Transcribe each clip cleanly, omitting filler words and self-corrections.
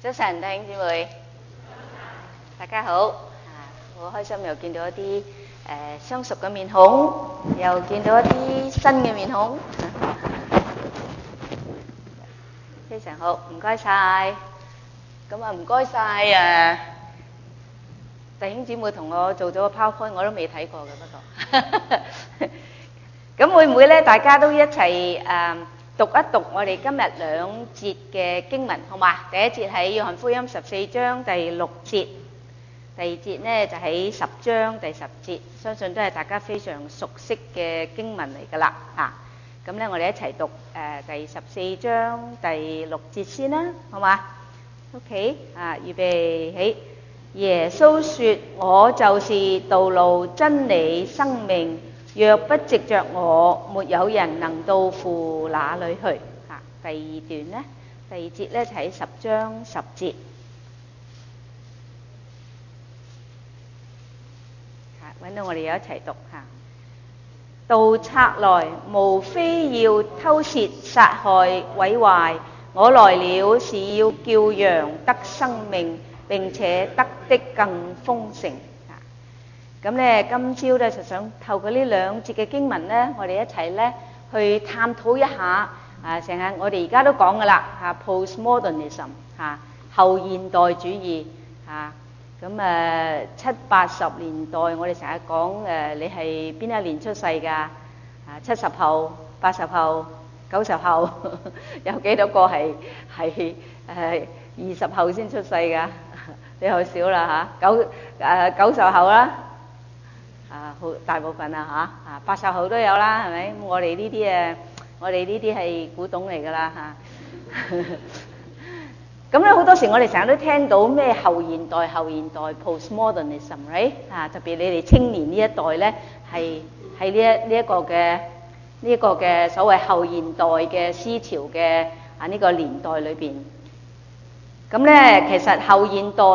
早晨，弟兄姊妹，大家好。好開心又見到一啲相熟嘅面孔，又見到一啲新嘅面孔，非常好，唔該晒。咁啊，唔該晒弟兄姊妹同我做咗個 PowerPoint，我都未睇過嘅，不過咁會唔會咧？大家都一齊讀一讀我哋今日兩節嘅經文，好嘛？第一節喺約翰福音14章第6節，第二節呢就喺10章第10節，相信都係大家非常熟悉嘅經文嚟㗎啦。咁咧我哋一齊讀第14章第6節先啦，好嘛 ？OK，預備起。耶穌說：我就是道路、真理、生命。若不藉着我，沒有人能到父那裏去。第二段呢，第二節呢就喺10章10節。揾到我哋又一齊讀嚇。盜賊來，無非要偷竊、殺害、毀壞。我來了，是要叫羊得生命，並且得的更豐盛。咁咧，今朝咧就想透過呢兩節嘅經文咧，我哋一齊咧去探討一下成日我哋而家都講噶啦postmodernism 後現代主義咁70-80年代我哋成日講你係邊一年出世㗎？70後、80後、90後，有幾多個係20後先出世㗎？比較少啦90後啦。好大部分啦80後都有啦，係咪？我哋呢啲係古董嚟㗎啦咁咧好多時我哋成日都聽到咩後現代 postmodernism，right？ 特別你哋青年呢一代咧，係喺呢一個嘅所謂後現代嘅思潮嘅呢個年代裏邊。咁咧其實後現代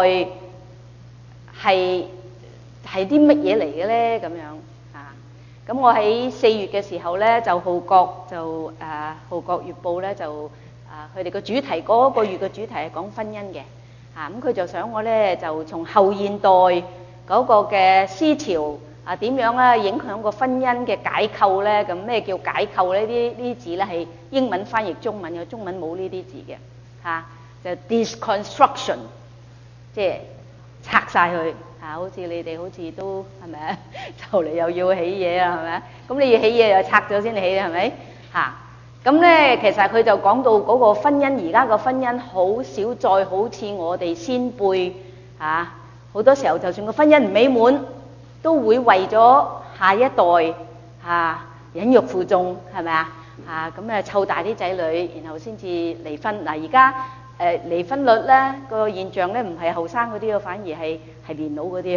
係啲乜嘢嚟嘅咧？咁樣咁我喺4月嘅時候咧，就《號角月報》咧就佢哋個主題嗰個月嘅主題係講婚姻嘅咁佢就想我咧就從後現代嗰個嘅思潮點樣咧影響個婚姻嘅解構咧？咁咩叫解構咧？呢啲字咧係英文翻譯中文嘅，中文冇呢啲字嘅就 disconstruction， 即係拆晒佢。好似你哋好似都係咪啊？就嚟又要起嘢啦，係咪啊？咁你要起嘢又拆咗先起，係咪？咁咧其實佢就講到嗰個婚姻，而家個婚姻好少再好似我哋先輩好多時候就算個婚姻唔美滿，都會為咗下一代忍辱負重，係咪咁湊大啲仔女，然後先至離婚。而家離婚率咧個現象咧唔係後生嗰啲反而係年老嗰啲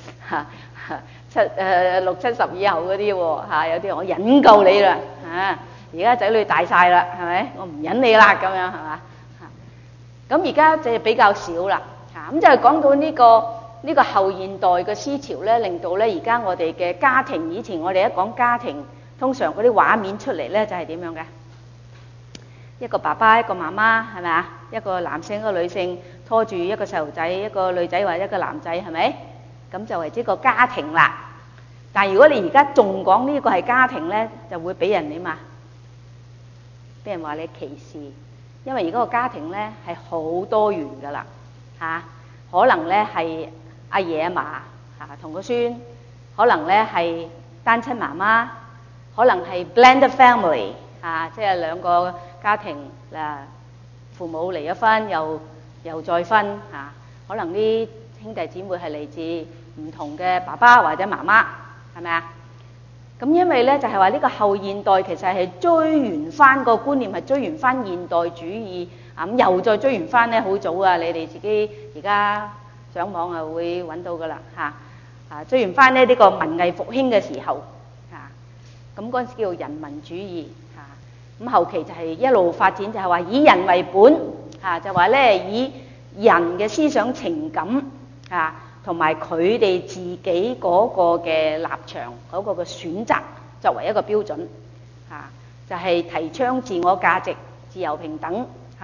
60、70以後嗰啲有啲我忍夠你啦而家仔女大晒啦，係咪？我唔忍你啦，咁樣係嘛？咁而家就比較少啦咁就係講到呢個後現代嘅思潮咧，令到咧而家我哋嘅家庭，以前我哋一講家庭，通常嗰啲畫面出嚟咧就係點樣嘅？一個爸爸一個媽媽係咪啊？一個男性一個女性拖住一個細路仔，一個女仔或者一個男仔係咪？咁就為之個家庭啦。但係如果你而家仲講呢個係家庭咧，就會俾人點啊？俾人話你歧視，因為而家個家庭咧係好多元㗎啦可能咧係阿爺阿嫲同個孫，可能咧係單親媽媽，可能係 blended family即係兩個家庭父母離咗婚又再婚可能啲兄弟姊妹係嚟自唔同嘅爸爸或者媽媽，係咪啊？咁因為咧就係話呢個後現代其實係追源翻個觀念，係追源翻現代主義咁又再追源翻咧好早你哋自己而家上網會揾到噶啦追源翻呢個文藝復興嘅時候咁嗰陣時叫做人民主義咁後期就係一路發展，就係話以人為本就話咧以人嘅思想情感同埋佢哋自己嗰個嘅立場嗰個嘅選擇作為一個標準就係提倡自我價值、自由平等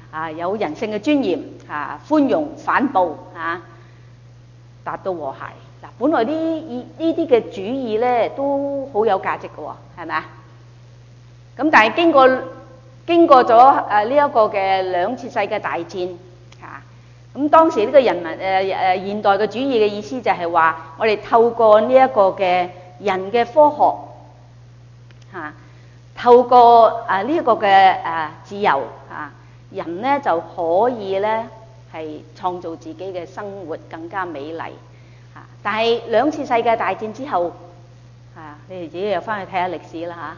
有人性嘅尊嚴寬容反暴達到和諧。嗱，本來呢啲嘅主義咧都好有價值嘅喎，係咪啊？咁但係經過咗呢一個嘅兩次世界大戰咁當時呢個人民現代嘅主義嘅意思就係話，我哋透過呢一個嘅人嘅科學透過呢一個嘅自由人咧就可以咧係創造自己嘅生活更加美麗但係兩次世界大戰之後你哋自己又翻去睇下歷史啦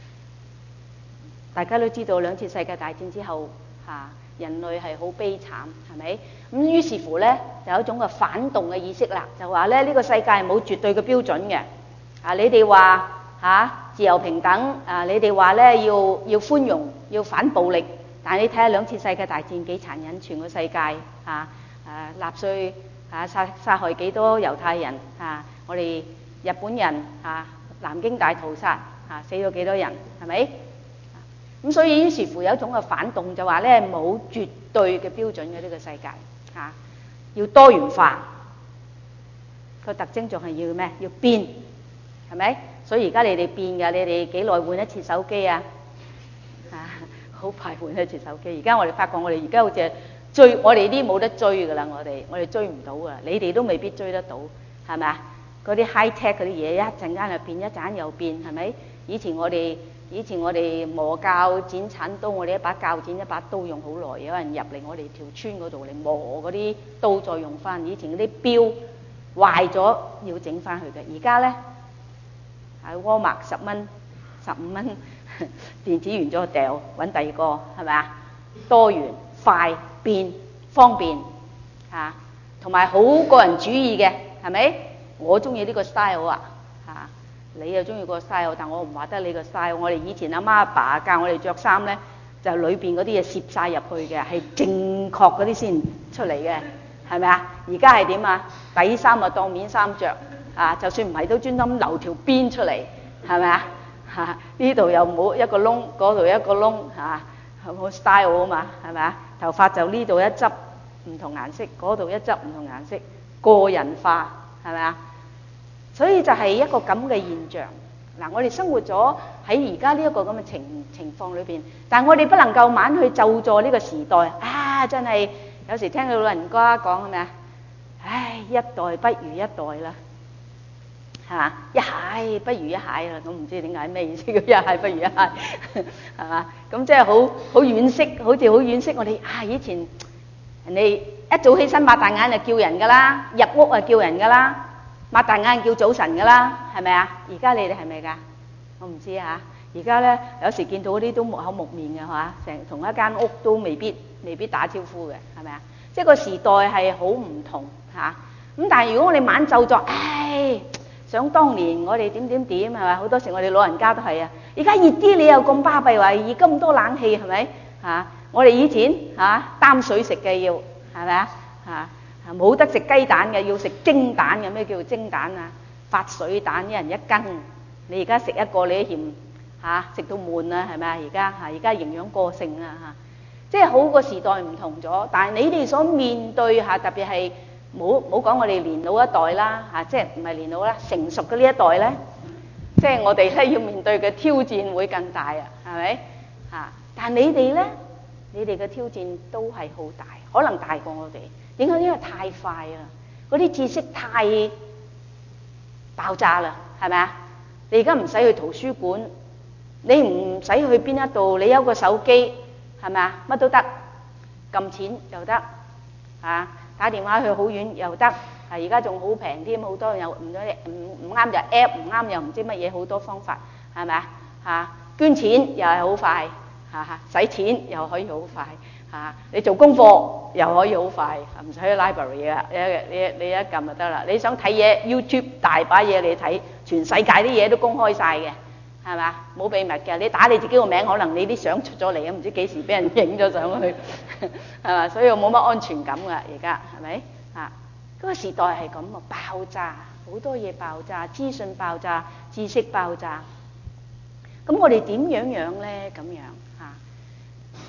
大家都知道兩次世界大戰之後人類係好悲慘，係咪？咁於是乎咧就有一種嘅反動嘅意識啦，就話咧呢個世界係冇絕對嘅標準嘅你哋話自由平等你哋話咧要寬容要反暴力，但係你睇下兩次世界大戰幾殘忍，全個世界納粹殺害幾多猶太人我哋日本人南京大屠殺死咗幾多人，係咪？咁所以於是乎有一種嘅反動，就話咧冇絕對嘅標準嘅呢個世界要多元化，個特徵仲係要咩？要變，係咪？所以而家你哋變㗎，你哋幾耐換一次手機好快換一次手機。而家我哋發覺我哋而家好似追我哋啲冇得追㗎啦，我哋追唔到啊！你哋都未必追得到，係咪啊？嗰啲 high tech 嗰啲嘢一陣間又變，一陣間又變，係咪？以前我哋磨鉸剪鏟刀，我哋一把鉸剪一把刀用好耐，有人入嚟我哋條村嗰度嚟磨嗰啲刀再用翻。以前嗰啲錶壞咗要整翻去嘅，而家咧喺沃麥10蚊、15蚊電子完咗掉，揾第二個，係咪啊？多元、快、變、方便同埋好個人主義嘅，係咪？我中意呢個 style 你又中意個 style， 但我唔話得你個 style。我哋以前阿媽阿爸教我哋着衫咧，就裏邊嗰啲嘢攝晒入去嘅，係正確嗰啲先出嚟嘅，係咪啊？而家係點底衫啊當面衫着就算唔係都專登留條邊出嚟，係咪呢度又冇一個窿，嗰度一個窿好 style 啊嘛，係咪啊？頭髮就呢度一執唔同顏色，嗰度一執唔同顏色，個人化，係咪啊？所以就係一個咁嘅現象。嗱，我哋生活咗喺而家呢一個咁嘅情況裏邊，但係我哋不能夠猛去就助呢個時代真係有時聽到老人家講係咪一代不如一代啦，係嘛？一蟹不如一蟹啦，我唔知點解咩意思叫一蟹不如一蟹，係嘛？咁即係好惋惜，好似好惋惜我哋以前人哋一早起身擘大眼就叫人㗎啦，入屋就叫人㗎啦。擘大眼叫早晨㗎啦，係咪啊？而家你哋係咪㗎？我唔知而家咧有時見到嗰啲都木口木面嘅成同一間屋都未必打招呼嘅，係咪啊？即係個時代係好唔同咁但係如果我哋猛就作，想當年我哋點係咪？好多時我哋老人家都係而家熱啲你又咁巴閉話熱咁多冷氣係咪我哋以前擔水食嘅要係咪冇得食雞蛋嘅，要食蒸蛋嘅。咩叫做蒸蛋發水蛋，一人一斤。你而家食一個你都嫌食到悶啦，係咪啊？而家營養過剩即係好個時代唔同咗。但係你哋所面對特別係冇講我哋年老一代啦即係唔係年老啦，成熟嘅呢一代咧，即係我哋咧要面對嘅挑戰會更大係咪但係你哋咧，你哋嘅挑戰都係好大，可能大過我哋。點解？因為太快啦，嗰啲知識太爆炸啦，係咪啊？你而家唔使去圖書館，你唔使去邊一度，你有個手機，係咪啊？乜都得，撳錢又得打電話去好遠又得而家仲好平添，好多又唔啱就 app， 唔啱又唔知乜嘢，好多方法，係咪捐錢又係好快使錢又可以好快你做功課又可以好快，唔使去 library 你一撳就得啦。你想睇嘢 YouTube 大把嘢你睇，全世界啲嘢都公開晒嘅，係咪？冇秘密嘅。你打你自己個名，可能你啲相出咗嚟唔知幾時俾人影咗上去，係嘛？所以我冇乜安全感㗎，而家係咪嗰個時代係咁爆炸，好多嘢爆炸，資訊爆炸，知識爆炸。咁我哋點樣咧？咁樣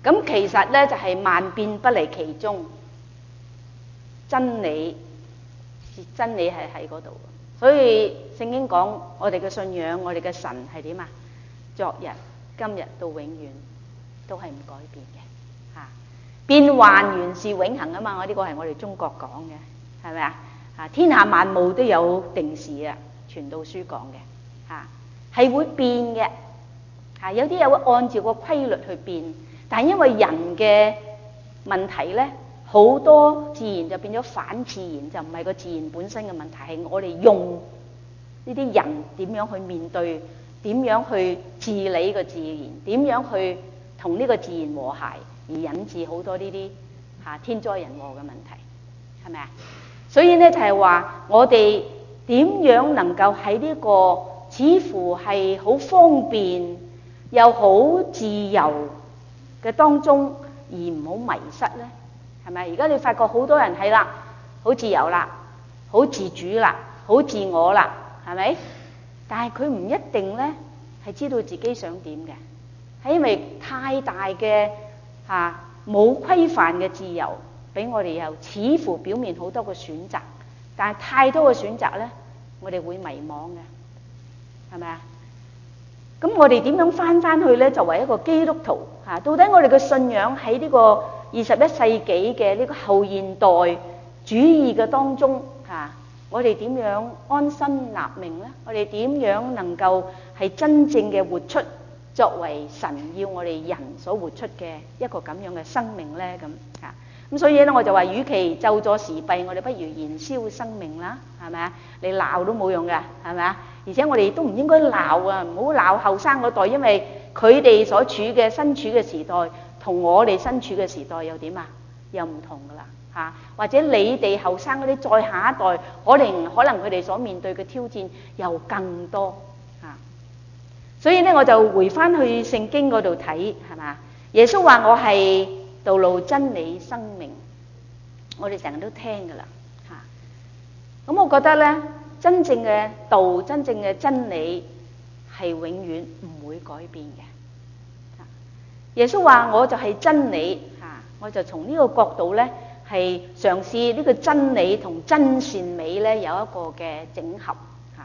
咁其實咧就係萬變不離其宗，真理係喺嗰度。所以聖經講我哋嘅信仰，我哋嘅神係點啊？昨日、今日到永遠都係唔改變嘅嚇。變幻原是永恆啊嘛！我呢個係我哋中國講嘅，係咪啊？啊，天下萬物都有定時啊，傳道書講嘅嚇，係會變嘅嚇。有啲又會按照個規律去變，但係因為人嘅問題咧，好多自然就變咗反自然，就唔係個自然本身嘅問題，係我哋用呢啲人點樣去面對，點樣去治理個自然，點樣去同呢個自然和諧，而引致好多呢啲天災人禍嘅問題，係咪啊？所以咧就係話，我哋點樣能夠喺呢個似乎係好方便又好自由嘅當中，而唔好迷失咧？係咪？而家你發覺好多人係啦，好自由啦，好自主啦，好自我啦，係咪？但係佢唔一定咧係知道自己想點嘅，係因為太大嘅冇規範嘅自由，俾我哋又似乎表面好多個選擇，但係太多嘅選擇咧，我哋會迷惘嘅，係咪啊？咁我哋點樣翻去咧？作為一個基督徒到底我哋嘅信仰喺呢個21世紀嘅呢個後現代主義嘅當中我哋點樣安身立命咧？我哋點樣能夠係真正嘅活出作為神要我哋人所活出嘅一個咁樣嘅生命咧？咁所以咧，我就話，與其咒詛時弊，我哋不如燃燒生命啦，係咪啊？你鬧都冇用㗎，係咪啊？而且我哋都唔應該鬧啊，唔好鬧後生嗰代，因為佢哋所身處嘅時代同我哋身處嘅時代又點啊？又唔同㗎啦或者你哋後生嗰啲再下一代，可能佢哋所面對嘅挑戰又更多所以咧，我就回翻去聖經嗰度睇，係嘛？耶穌話我係道路、真理、生命，我哋成日都聽㗎啦咁我覺得咧，真正嘅道、真正嘅真理係永遠唔會改變嘅耶穌話我就係真理我就從呢個角度咧，係嘗試呢個真理同真善美咧有一個嘅整合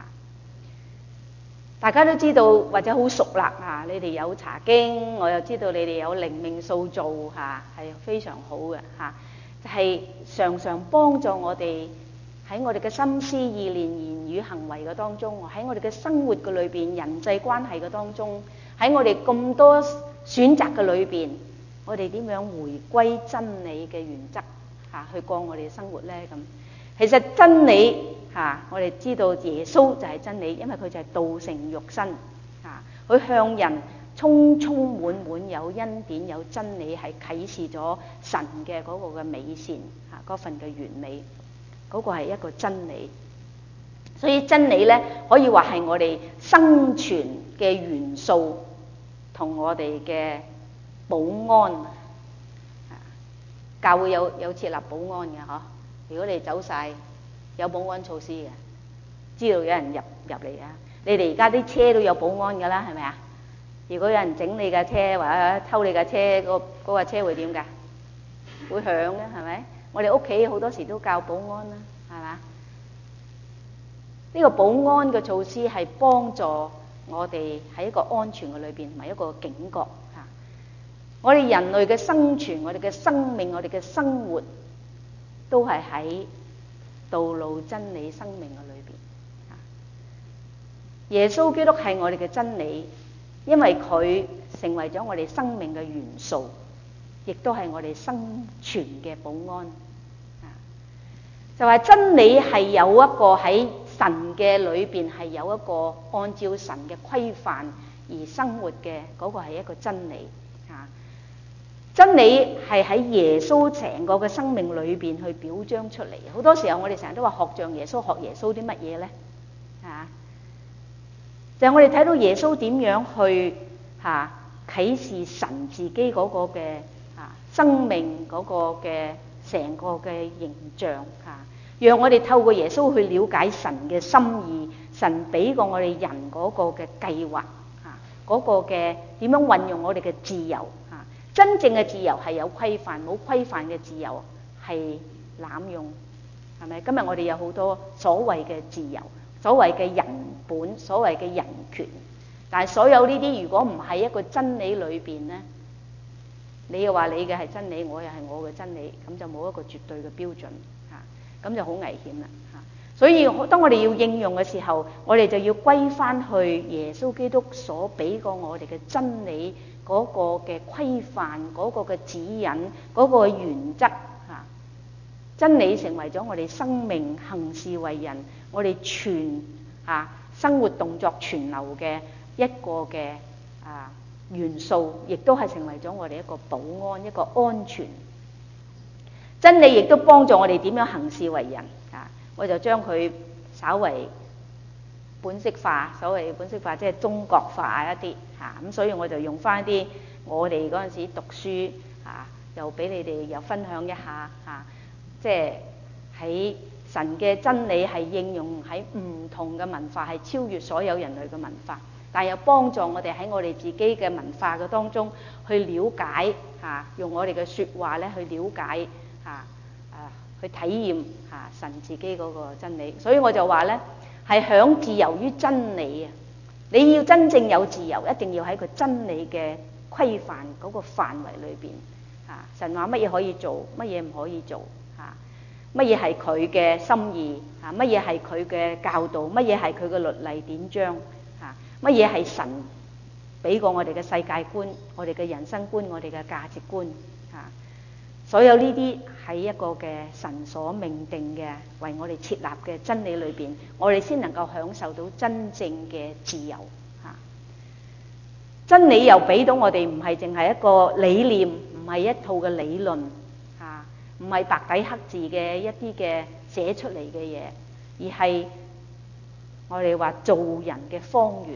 大家都知道或者好熟啦你哋有查經，我又知道你哋有靈命塑造係非常好嘅就係常常幫助我哋喺我哋嘅心思意念、言語行為嘅當中，喺我哋嘅生活嘅裏邊、人際關係嘅當中，喺我哋咁多選擇嘅裏邊，我哋點樣回歸真理嘅原則去過我哋嘅生活咧？咁其實真理我哋知道耶穌就係真理，因為佢就係道成肉身佢向人充滿有恩典、有真理，係啟示咗神嘅嗰個嘅美善嗰份嘅完美，嗰個係一個真理。所以真理咧可以話係我哋生存嘅元素，同我哋嘅保安教會有設立保安嘅如果你走晒，有保安措施嘅，知道有人入嚟你哋而家啲車都有保安㗎啦，係咪啊？如果有人整你架車或者偷你架車，嗰架車會點㗎？會響嘅，係咪？我哋屋企好多時都教保安啦，係嘛？呢個保安嘅措施係幫助我哋喺一個安全嘅裏邊，同埋一個警覺我哋人類嘅生存、我哋嘅生命、我哋嘅生活，都係喺道路、真理、生命嘅裏邊耶穌基督係我哋嘅真理，因為佢成為咗我哋生命嘅元素，亦都係我哋生存嘅保安就係真理係有一個喺神嘅裏邊係有一個按照神嘅規範而生活嘅嗰個係一個真理真理係喺耶穌成個嘅生命裏邊去表彰出嚟。好多時候我哋成日都話學像耶穌，學耶穌啲乜嘢咧就係我哋睇到耶穌點樣去啟示神自己嗰個嘅生命嗰個嘅成個嘅形象讓我哋透過耶穌去了解神嘅心意，神俾過我哋人嗰個嘅計劃嗰個嘅點樣運用我哋嘅自由真正嘅自由係有規範，冇規範嘅自由係濫用，係咪？今日我哋有好多所謂嘅自由，所謂嘅人本，所謂嘅人權，但係所有呢啲如果唔係一個真理裏邊咧，你又話你嘅係真理，我又係我嘅真理，咁就冇一個絕對嘅標準嚇，咁就好危險啦嚇。所以當我哋要應用嘅時候，我哋就要歸翻去耶穌基督所俾過我哋嘅真理嗰個嘅規範，嗰個嘅指引，嗰個原則嚇。真理成為咗我哋生命行事為人，我哋全生活動作全流嘅一個嘅元素，亦都係成為咗我哋一個保安，一個安全。真理亦都幫助我哋點樣行事為人啊！我就將佢稍為本色化，所謂本色化即係中國化一啲嚇，咁所以我就用翻啲我哋嗰陣時讀書又俾你哋又分享一下嚇，即係喺神嘅真理係應用喺唔同嘅文化，係超越所有人類嘅文化，但係又幫助我哋喺我哋自己嘅文化嘅當中去了解用我哋嘅説話咧去了解去體驗神自己嗰個真理。所以我就話咧係享自由於真理啊！你要真正有自由，一定要喺個真理嘅規範嗰個範圍裏邊神話乜嘢可以做，乜嘢唔可以做乜嘢係佢嘅心意乜嘢係佢嘅教導，乜嘢係佢嘅律例典章乜嘢係神俾過我哋嘅世界觀，我哋嘅人生觀，我哋嘅價值觀所有呢啲喺一個嘅神所命定嘅為我哋設立嘅真理裏邊，我哋先能夠享受到真正嘅自由真理又俾到我哋唔係淨係一個理念，唔係一套嘅理論唔係白底黑字嘅一啲嘅寫出嚟嘅嘢，而係我哋話做人嘅方圓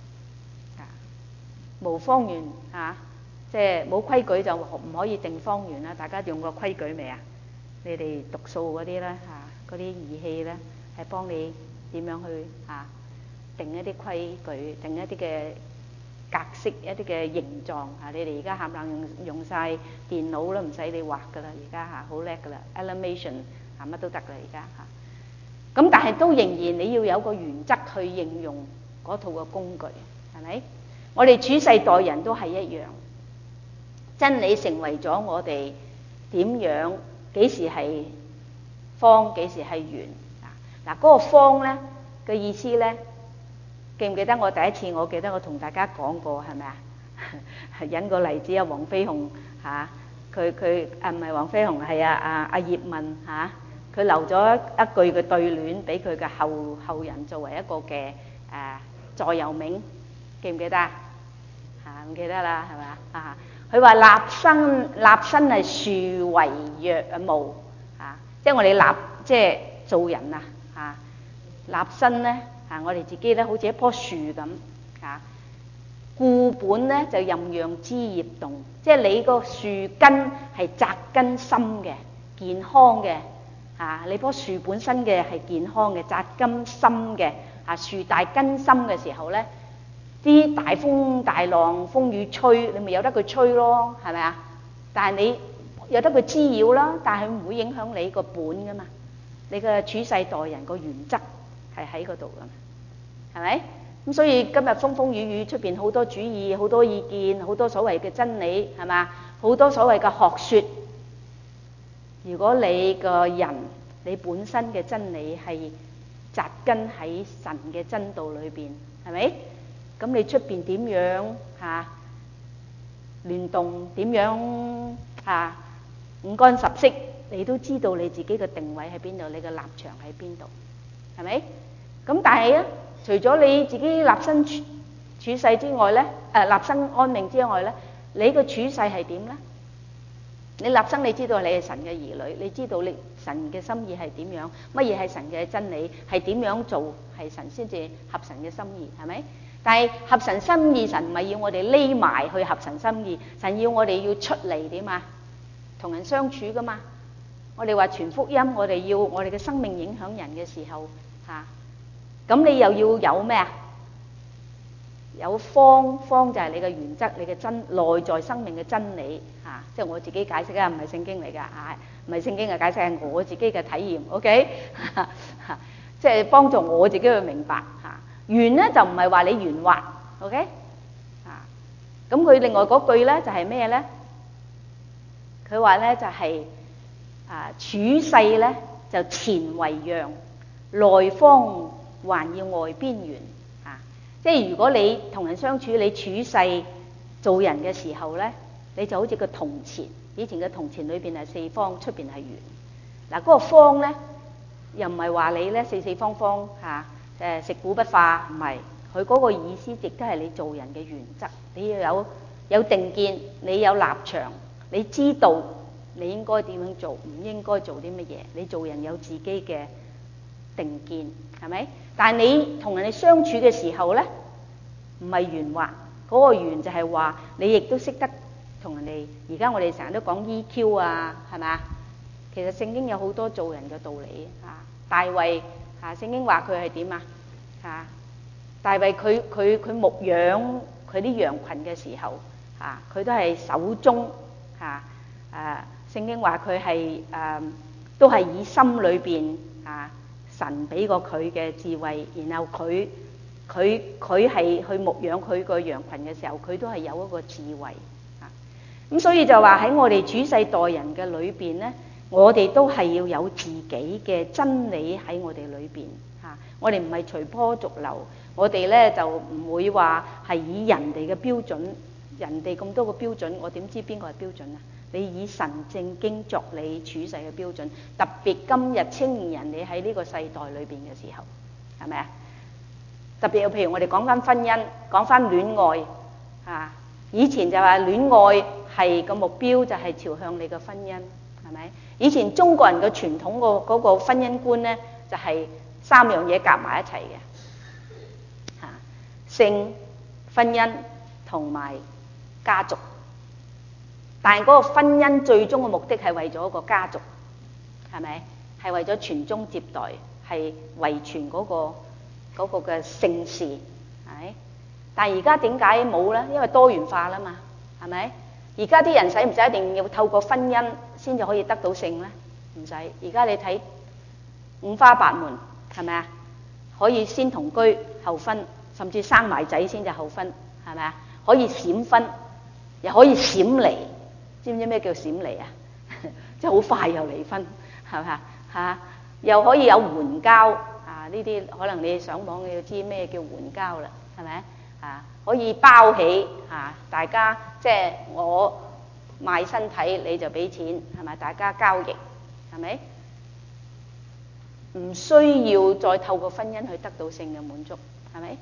無方圓即係冇規矩就唔可以定方圓啦。大家用過規矩未啊？你哋讀數嗰啲咧嗰啲儀器咧係幫你點樣去定一啲規矩，定一啲嘅格式，一啲嘅形狀你哋而家冚唪唥用晒電腦啦，唔使你畫噶啦，而家好叻噶啦 ，animation 乜都得噶啦而家咁但係都仍然你要有個原則去應用嗰套嘅工具，係咪？我哋處世待人都係一樣。真理成為咗我哋點樣幾時係方，幾時係圓嗰個方咧嘅意思咧，記唔記得我第一次？我記得我同大家講過係咪啊？引個例子黃飛鴻佢唔係黃飛鴻係阿葉問佢留咗一句嘅對聯俾佢嘅後人作為一個嘅座右銘，記唔記得唔記得啦係咪佢話立身係樹為若木即係我哋即係做人立身咧我哋自己咧好似一棵樹咁固本咧就任讓枝葉動，即係你個樹根係扎根深嘅、健康嘅你棵樹本身嘅係健康嘅、扎根深嘅樹大根深嘅時候咧，啲大風大浪風雨吹，你咪由得佢吹咯，係咪啊？但係你由得佢滋擾啦，但係佢唔會影響你個本噶嘛。你嘅處世待人個原則係喺嗰度噶嘛，係咪？咁所以今日風風雨雨出邊好多主義、好多意見、好多所謂嘅真理，係嘛？好多所謂嘅學說。如果你個人你本身嘅真理係扎根喺神嘅真道裏邊，係咪？咁你出邊點樣亂動，點樣五光十色，你都知道你自己嘅定位喺邊度，你嘅立場喺邊度，係咪？咁但係咧，除咗你自己立身處世之外咧，立身安命之外咧，你個處世係點咧？你立身你知道你係神嘅兒女，你知道你神嘅心意係點樣，乜嘢係神嘅真理，係點樣做係神先至合神嘅心意，係咪？但係合神心意，神唔係要我哋匿埋去合神心意，神要我哋要出嚟點啊？同人相處噶嘛。我哋話傳福音，我哋要我哋嘅生命影響人嘅時候咁你又要有咩啊？ 有方，方就係你嘅原則，你嘅內在生命嘅真理嚇，即係我自己解釋啊，唔係聖經嚟㗎嚇，唔係聖經嘅解釋，係我自己嘅體驗，OK 即係幫助我自己去明白嚇。圓咧就唔係話你圓滑 ，OK 啊？咁佢另外嗰句咧就係咩咧？佢話咧就係處世咧就前為陽，內方還要外邊圓啊！即係如果你同人相處，你處世做人嘅時候咧，你就好似個銅錢，以前嘅銅錢裏邊係四方，出邊係圓。嗱，嗰個方咧又唔係話你咧四四方方嚇食古不化，唔係，佢嗰個意思亦都係你做人嘅原則，你要有定見，你有立場，你知道你應該點樣做，唔應該做啲乜嘢，你做人有自己嘅定見，係咪？但係你同人哋相處嘅時候咧，唔係圓滑，嗰個圓就係話你亦都識得同人哋。而家我哋成日都講 EQ 啊，係咪啊？其實聖經有好多做人嘅道理啊。大衛聖經話佢係點啊？大衛佢牧養佢啲羊群嘅時候佢都係守忠聖經話佢係都係以心裏邊神俾過佢嘅智慧，然後佢係去牧養佢個羊群嘅時候，佢都係有一個智慧咁所以就話喺我哋處世待人嘅裏邊咧，我哋都係要有自己嘅真理喺我哋裏邊我哋唔係隨波逐流，我哋咧就唔會話係以人哋嘅標準，人哋咁多個標準，我點知邊個係標準啊？你以神正經作你處世嘅標準，特別今日青年人你喺呢個世代裏邊嘅時候，係咪啊？特別譬如我哋講翻婚姻，講翻戀愛以前就話戀愛係個目標就係朝向你嘅婚姻，係咪？以前中國人嘅傳統嗰個婚姻觀咧，就係三樣嘢夾埋一齊嘅性、婚姻同埋家族。但係嗰個婚姻最終嘅目的係為咗個家族，係咪？係為咗傳宗接代，係遺傳嗰個嘅姓氏，係咪？但係而家點解冇咧？因為多元化啦嘛，係咪？而家啲人使唔使一定要透過婚姻先至可以得到性咧？唔使。而家你睇五花八門，係咪啊？可以先同居後婚，甚至生埋仔先至後婚，係咪啊？可以閃婚，又可以閃離。知唔知咩叫閃離啊？即係好快又離婚，係咪啊？又可以有援交呢啲可能你上網你要知咩叫援交啦，係咪可以包起大家即係我賣身體你就俾錢，係咪？大家交易，係咪？唔需要再透過婚姻去得到性嘅滿足，係咪？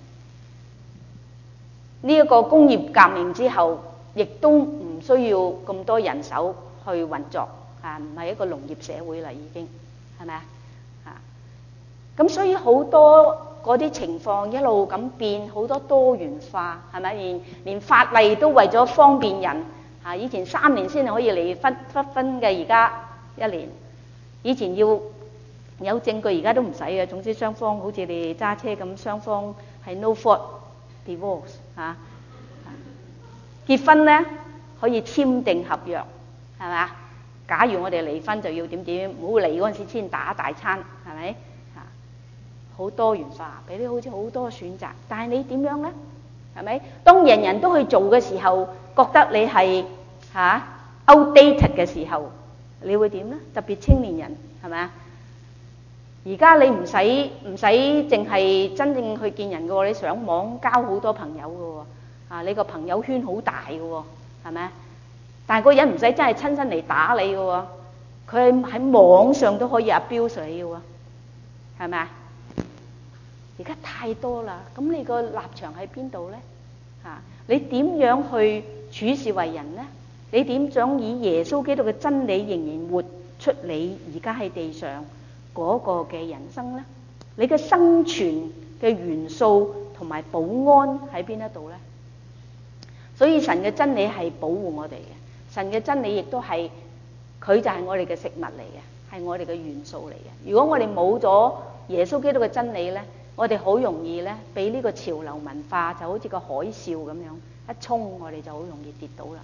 呢一個工業革命之後，亦都唔需要咁多人手去運作唔係一個農業社會啦，已經係咪啊？咁所以好多嗰啲情況一路咁變，好多多元化，係咪？連法例都為咗方便人以前3年先可以離婚嘅，而家1年。以前要有證據，而家都唔使嘅。總之雙方好似你揸車咁，雙方係 no fault divorce 結婚咧可以簽訂合約，係咪啊？假如我哋離婚就要點點，唔好離嗰陣時先打大餐，係咪？好多元化，俾你好似好多選擇，但係你點樣咧？係咪？當人人都去做嘅時候，覺得你係outdated 嘅時候，你會點咧？特別青年人係咪啊？而家你唔使淨係真正去見人嘅喎，你上網交好多朋友嘅喎，你個朋友圈好大嘅喎，係咪？但係個人唔使真係親身嚟打你嘅喎，佢喺網上都可以 abuse 你嘅喎，係咪啊？而家太多啦，咁你個立場喺邊度咧？你點樣去處事為人咧？你點想以耶穌基督嘅真理仍然活出你而家喺地上嗰個嘅人生咧？你嘅生存嘅元素同埋保安喺邊一度咧？所以神嘅真理係保護我哋嘅，神嘅真理亦都係佢就係我哋嘅食物嚟嘅，係我哋嘅元素嚟嘅。如果我哋冇咗耶穌基督嘅真理咧， 我哋好容易咧俾呢個潮流文化就好似個海嘯咁樣一衝，我哋就好容易跌倒啦。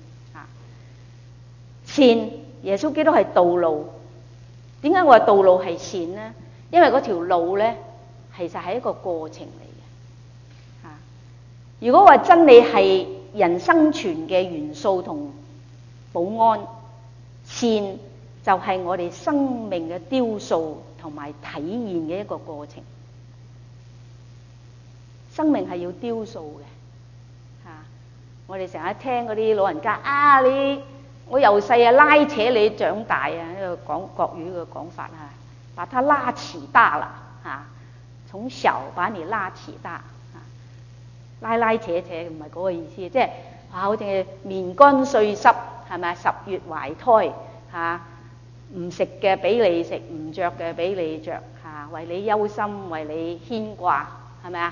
善，耶穌基督係道路。點解我話道路係善呢？因為嗰條路咧其實係一個過程嚟嘅。如果話真理係人生存嘅元素同保安，善就係我哋生命嘅雕塑同埋體現嘅一個過程。生命係要雕塑嘅。我哋成日聽嗰啲老人家我由細拉扯你長大啊，呢個講國語嘅講法啊，把他拉起大啦從小把你拉起大拉扯扯唔係嗰個意思，即係好似面乾碎濕係咪？10月懷胎唔食嘅俾你食，唔着嘅俾你着為你憂心，為你牽掛，係咪啊？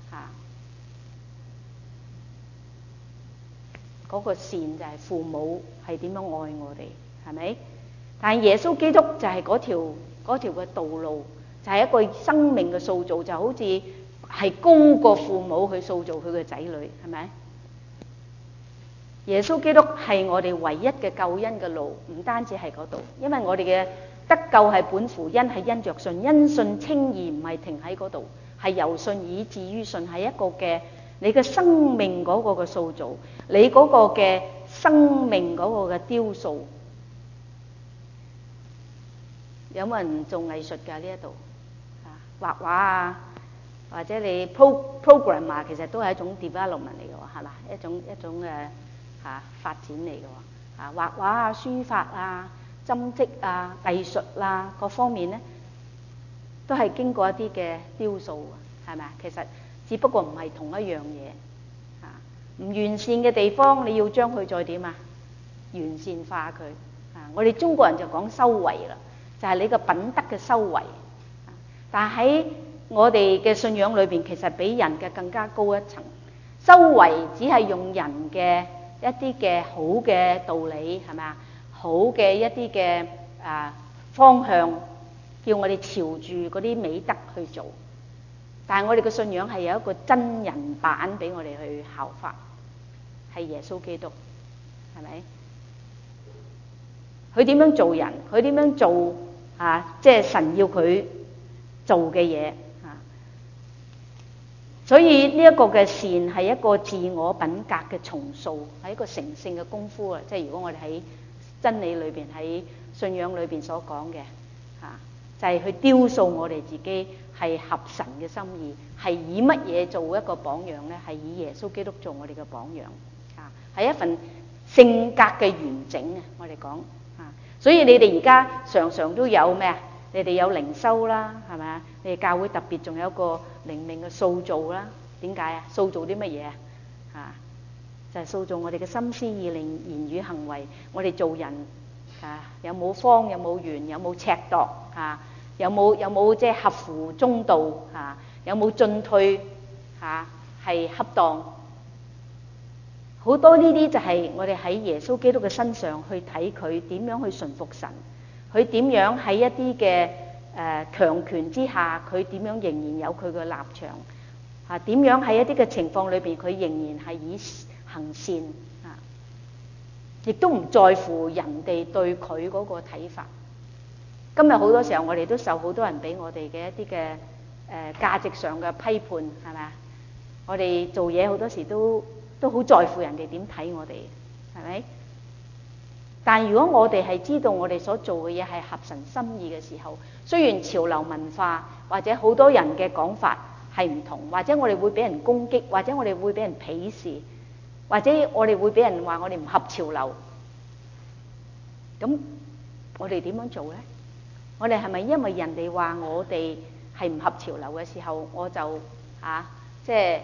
嗰個善就係父母係點樣愛我哋，係咪？但係耶穌基督就係嗰條嘅道路，就係一個生命嘅塑造，就好似係高過父母去塑造佢嘅仔女，係咪？耶穌基督係我哋唯一嘅救恩嘅路，唔單止係嗰度，因為我哋嘅得救係本乎恩，係因着信，因信稱義，唔係停喺嗰度，係由信以至於信，係一個嘅你嘅生命嗰個嘅塑造，你嗰個嘅生命嗰個嘅雕塑。有冇人做藝術㗎？呢一度畫畫或者你 program 其實都係一種 development 嚟嘅喎，係嘛？一種嘅發展嚟嘅喎。畫畫書法針織藝術各方面咧，都係經過一啲嘅雕塑，係咪啊？其實只不過唔係同一樣嘢。唔完善嘅地方，你要將佢再點完善化佢。我哋中國人就講修為啦，就係你個品德嘅修為。但喺我哋嘅信仰裏邊，其實比人嘅更加高一層。修為只係用人嘅一啲嘅好嘅道理，係咪啊？好嘅一啲嘅方向，叫我哋朝住嗰啲美德去做。但係我哋嘅信仰係有一個真人版俾我哋去效法，係耶穌基督，係咪？佢點樣做人？佢點樣做即係神要佢做嘅嘢。所以呢一個嘅善係一個自我品格嘅重塑，係一個成聖嘅功夫啊！即係如果我哋喺真理裏邊、喺信仰裏邊所講嘅就係去雕塑我哋自己係合神嘅心意，係以乜嘢做一個榜樣呢？係以耶穌基督做我哋嘅榜樣係一份性格嘅完整啊！我哋講所以你哋而家常常都有咩啊？你哋有靈修啦，係咪啊？你哋教會特別仲有一個靈命嘅塑造啦。點解啊？塑造啲乜嘢就係塑造我哋嘅心思意念、言語行為。我哋做人有冇方，有冇圓，有冇尺度有冇即係合乎中道有冇進退係恰當。好多呢啲就係我哋喺耶穌基督嘅身上去睇佢點樣去順服神，佢點樣喺一啲嘅強權之下，佢點樣仍然有佢嘅立場點樣喺一啲嘅情況裏邊，佢仍然係以行善亦都唔在乎人哋對佢嗰個睇法。今日好多時候我哋都受好多人俾我哋嘅一啲嘅價值上嘅批判，係咪啊？我哋做嘢好多時都好在乎人哋點睇我哋，係咪？但如果我哋係知道我哋所做嘅嘢係合神心意嘅時候，雖然潮流文化或者好多人嘅講法係唔同，或者我哋會俾人攻擊，或者我哋會俾人鄙視，或者我哋會俾人話我哋唔合潮流，咁我哋點樣做呢？我哋係咪因為人哋話我哋係唔合潮流嘅時候，我就即係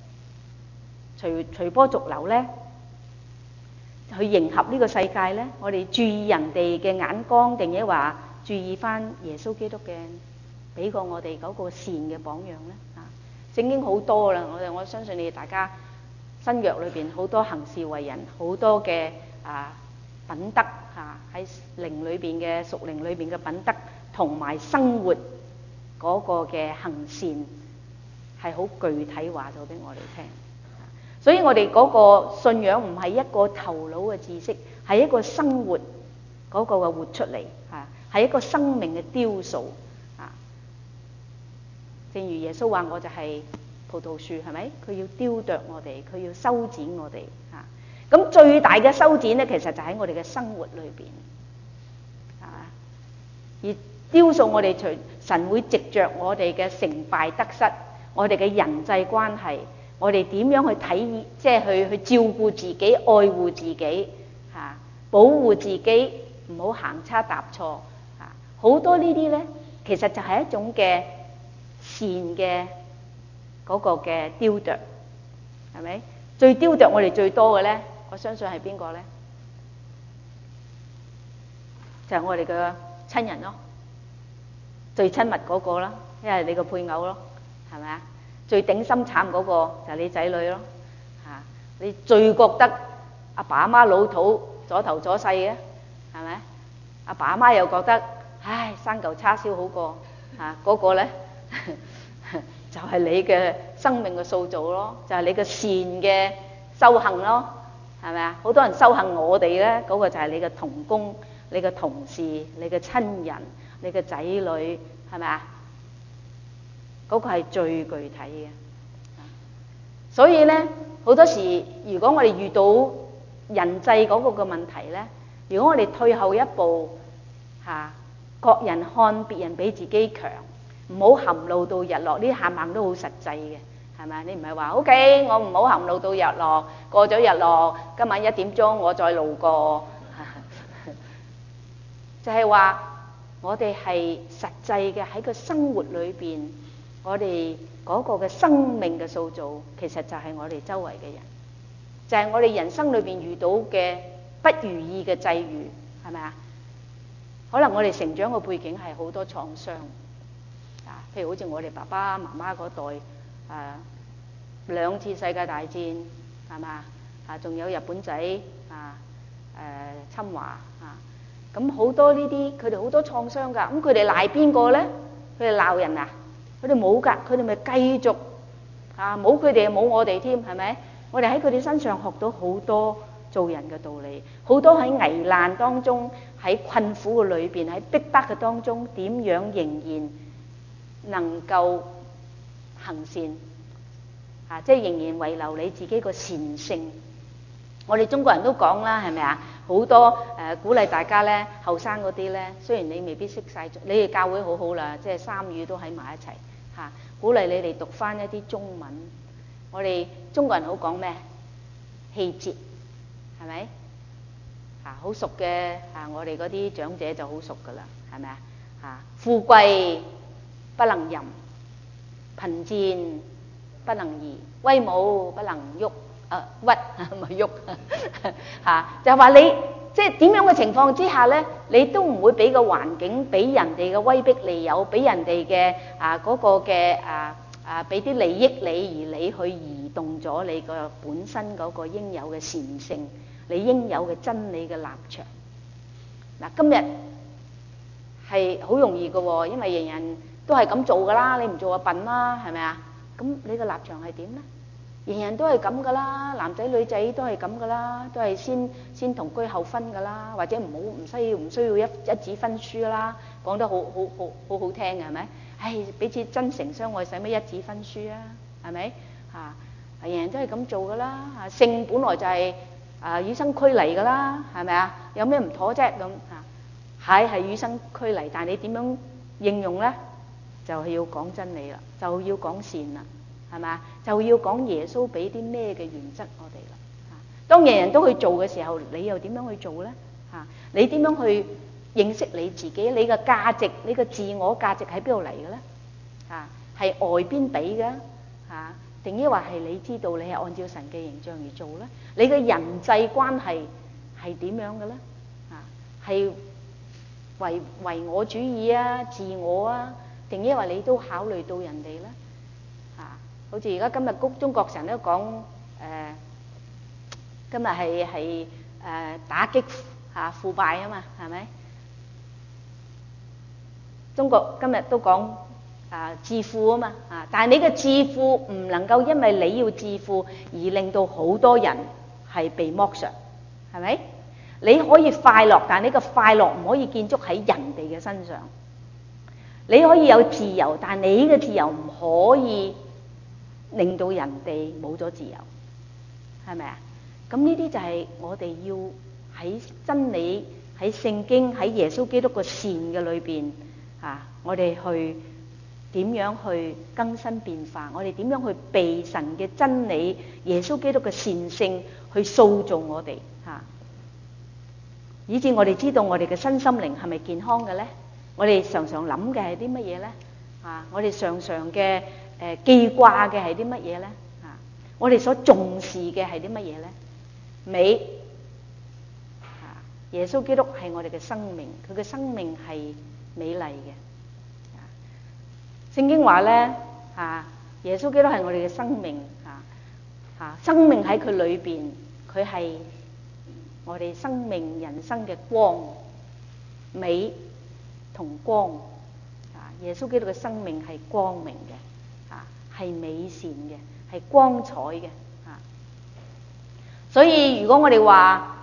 隨波逐流呢？去迎合呢個世界呢？我哋注意人哋嘅眼光，定係話注意翻耶穌基督嘅俾過我哋嗰個善嘅榜樣呢？聖經好多啦，我相信你哋大家新約裏邊好多行事為人，好多嘅品德喺靈裏邊嘅屬靈裏邊嘅品德，同埋生活嗰個嘅行善係好具體話咗俾我哋聽。所以我哋嗰個信仰唔係一個頭腦嘅知識，係一個生活嗰個嘅活出嚟嚇，係一個生命嘅雕塑啊。正如耶穌話：我就係葡萄樹，係咪？佢要雕琢我哋，佢要修剪我哋嚇。咁最大嘅修剪咧，其實就喺我哋嘅生活裏邊，係嘛？而雕塑我哋，隨神會藉著我哋嘅成敗得失，我哋嘅人際關係。我哋點樣去睇，即係去照顧自己、愛護自己嚇，保護自己，唔好行差踏錯嚇。好多呢啲咧，其實就係一種嘅善嘅嗰個嘅雕琢，係咪？最雕琢我哋最多嘅咧，我相信係邊個咧？就係我哋嘅親人咯，最親密嗰個啦，因為你個配偶咯，係咪啊？最頂心慘嗰個就係你仔女咯嚇，你最覺得阿爸阿媽老土阻頭阻勢嘅，係咪？阿爸阿媽又覺得唉生嚿叉燒好過嚇，嗰個咧就係你嘅生命嘅塑造咯，就係你嘅善嘅修行咯，係咪啊？好多人修行我哋咧，嗰個就係你嘅同工、你嘅同事、你嘅親人、你嘅仔女，係咪啊？嗰個係最具體嘅，所以咧好多時，如果我哋遇到人際嗰個嘅問題咧，如果我哋退後一步嚇，各人看別人比自己強，唔好含怒到日落，呢啲冚唪唥都好實際嘅，係咪？你唔係話 OK， 我唔好含怒到日落，過咗日落，今晚1點鐘我再路過，就係話我哋係實際嘅喺個生活裏邊。我哋嗰個嘅生命嘅塑造，其實就係我哋周圍嘅人，就係我哋人生裏邊遇到嘅不如意嘅際遇，係咪啊？可能我哋成長嘅背景係好多創傷啊，譬如好似我哋爸爸媽媽嗰代2次世界大戰，係嘛啊？仲有日本仔侵華啊，咁好多呢啲佢哋好多創傷㗎，咁佢哋賴邊個咧？佢哋鬧人啊？佢哋冇㗎，佢哋咪繼續冇佢哋冇我哋添，係咪？我哋喺佢哋身上學到好多做人嘅道理，好多喺危難當中、喺困苦嘅裏邊、喺逼迫嘅當中，點樣仍然能夠行善即係仍然遺留你自己個善性。我哋中國人都講啦，係咪啊？好多鼓勵大家咧，後生嗰啲咧，雖然你未必識晒，你哋教會好好啦，即係3語都喺埋一齊。鼓勵你哋讀翻一啲中文。我哋中國人好講咩？氣節，係咪？好熟嘅我哋嗰啲長者就好熟噶啦，係咪啊？富貴不能淫，貧賤不能移，威武不能屈，咪喐就係話你即係點樣嘅情況之下咧，你都唔會俾個環境，俾人哋嘅威逼利誘，俾人哋嘅嗰個嘅俾啲利益你，而你去移動咗你個本身嗰個應有嘅善性，你應有嘅真理嘅立場。嗱，今日係好容易嘅喎，因為人人都係咁做噶啦，你唔做就笨啦，係咪啊？咁你嘅立場係點咧？人人都係咁噶啦，男仔女仔都係咁噶啦，都係先同居後婚噶啦，或者唔需要一紙婚書啦，講得好聽嘅係咪？彼此真誠相愛，使乜一紙婚書啊？係咪人人都係咁做噶啦，性本來就係與生俱嚟噶啦，係咪啊？有咩唔妥啫咁係與生俱嚟，但係你點樣應用咧？就係要講真理啦，就要講善啦。係嘛？就要講耶穌俾啲咩嘅原則我哋啦。當人人都去做嘅時候，你又點樣去做咧？你點樣去認識你自己？你嘅價值，你嘅自我價值喺邊度嚟嘅咧？係外邊俾嘅定抑或係你知道你係按照神嘅形象而做咧？你嘅人際關係係點樣嘅咧？係唯我主義啊、自我啊，定抑或你都考慮到人哋咧？好似而家今日中國成日都講今日係打擊腐敗啊嘛，係咪？中國今日都講致富啊嘛但係你嘅致富唔能夠因為你要致富而令到好多人係被剝削，係咪？你可以快樂，但係你嘅快樂唔可以建築喺人哋嘅身上。你可以有自由，但係你嘅自由唔可以令到人哋冇咗自由，係咪啊？咁呢啲就係我哋要喺真理、喺聖經、喺耶穌基督個善嘅裏邊我哋去點樣去更新變化，我哋點樣去被神嘅真理、耶穌基督嘅善性去塑造我哋以致我哋知道我哋嘅身心靈係咪健康嘅咧？我哋常常諗嘅係啲乜嘢咧？我哋常常嘅記掛嘅係啲乜嘢咧？我哋所重視嘅係啲乜嘢咧？美耶穌基督係我哋嘅生命，佢嘅生命係美麗嘅。聖經話咧耶穌基督係我哋嘅生命生命喺佢裏邊，佢係我哋生命人生嘅光，美同光耶穌基督嘅生命係光明嘅係美善嘅，係光彩嘅所以如果我哋話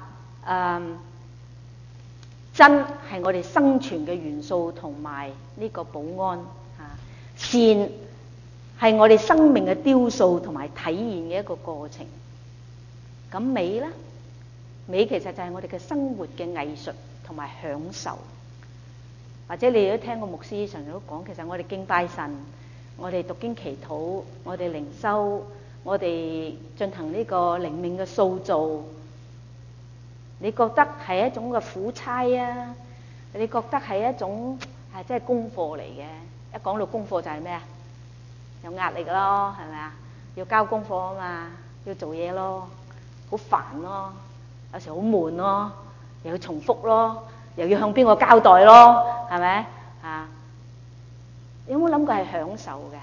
真係我哋生存嘅元素同埋呢個保安善係我哋生命嘅雕塑同埋體現嘅一個過程。咁美咧，美其實就係我哋嘅生活嘅藝術同埋享受。或者你都聽過牧師常常都講，其實我哋敬拜神，我哋讀經祈禱，我哋靈修，我哋進行呢個靈命嘅塑造，你覺得係一種嘅苦差啊？你覺得係一種即係功課嚟嘅？一講到功課就係咩啊？有壓力咯，係咪啊？要交功課啊嘛，要做嘢咯，好煩咯，有時好悶咯，又要重複咯，又要向邊個交代咯，係咪有冇諗過係享受嘅？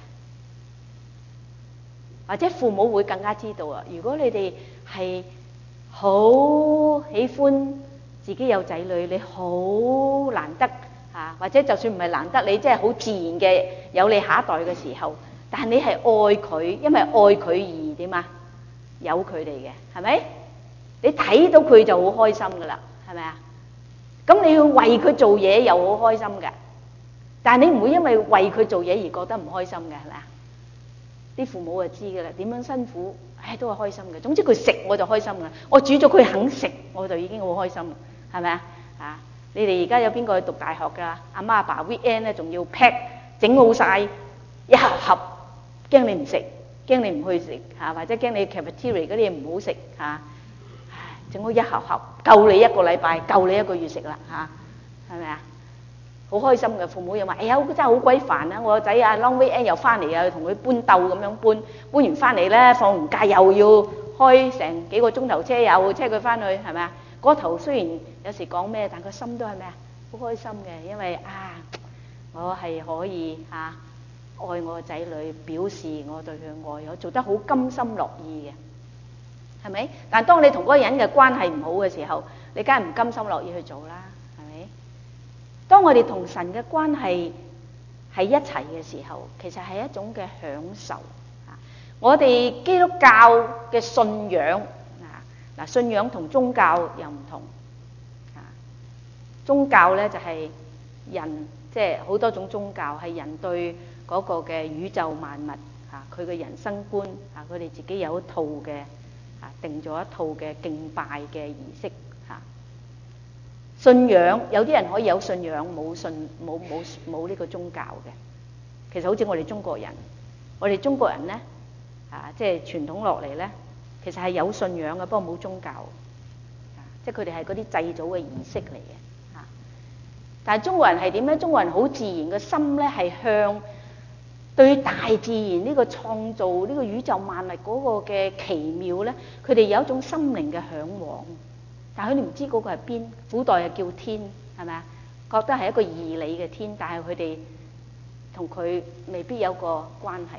或者父母會更加知道如果你哋係好喜歡自己有仔女，你好難得或者就算唔係難得，你真係好自然嘅有你下一代嘅時候，但係你係愛佢，因為愛佢而點啊？有佢哋嘅，係咪？你睇到佢就好開心噶啦，係咪啊？咁你要為佢做嘢又好開心嘅，但係你唔會因為為佢做嘢而覺得唔開心嘅，係咪啊？啲父母就知噶啦，點樣辛苦，都係開心嘅。總之佢食我就開心噶，我煮咗佢肯食，我就已經好開心，係咪啊？你哋而家有邊個去讀大學㗎？阿媽阿爸 weekend 咧仲要 pack 整好晒一盒盒，驚你唔食，驚你唔去食或者驚你 cafeteria 嗰啲嘢唔好食整好一盒盒，夠你一個禮拜，夠你一個月食啦係咪啊？好開心嘅，父母又話：哎呀，真係好鬼煩啊！我個仔long weekend 又翻嚟啊，同佢搬竇咁樣搬完翻嚟咧，放完假又要開成幾個鐘頭車，又車佢翻去，係咪啊？嗰頭雖然有時講咩，但個心都係咩啊？好開心嘅，因為我係可以愛我個仔女，表示我對佢愛，我做得好甘心樂意嘅，係咪？但當你同嗰個人嘅關係唔好嘅時候，你梗係唔甘心樂意去做啦，係咪？當我哋同神嘅關係喺一齊嘅時候，其實係一種嘅享受我哋基督教嘅信仰信仰同宗教又唔同宗教咧就係人，即係好多種宗教係人對嗰個嘅宇宙萬物佢嘅人生觀佢哋自己有一套嘅定咗一套嘅敬拜嘅儀式信仰。有啲人可以有信仰冇呢個宗教嘅。其實好似我哋中國人咧即係傳統落嚟咧，其實係有信仰嘅，不過冇宗教即係佢哋係嗰啲祭祖嘅儀式嚟嘅但係中國人係點咧？中國人好自然嘅心咧係向對大自然呢個創造呢個宇宙萬物嗰個嘅奇妙咧，佢哋有一種心靈嘅嚮往，但係佢哋唔知嗰個係邊。古代係叫天，係咪啊？覺得係一個義理嘅天，但係佢哋同佢未必有個關係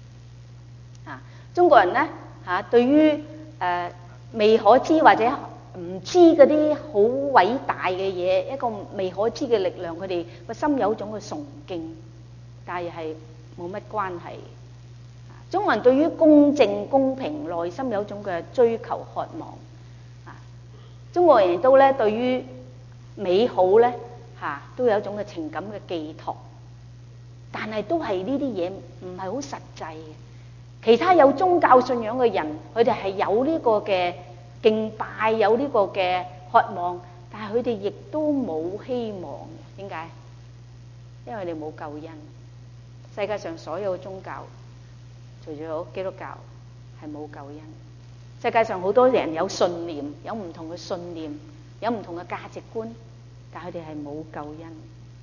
中國人咧對於未可知或者唔知嗰啲好偉大嘅嘢，一個未可知嘅力量，佢哋個心有一種嘅崇敬，但係冇乜關係。中國人對於公正公平內心有一種嘅追求渴望。中國人亦都咧對於美好咧都有一種嘅情感嘅寄託，但係都係呢啲嘢唔係好實際嘅。其他有宗教信仰嘅人，佢哋係有呢個嘅敬拜，有呢個嘅渴望，但係佢哋亦都冇希望。點解？因為你冇救恩。世界上所有宗教，除咗基督教，係冇救恩。世界上好多人有信念，有唔同嘅信念，有唔同嘅價值觀，但係佢哋係冇救恩。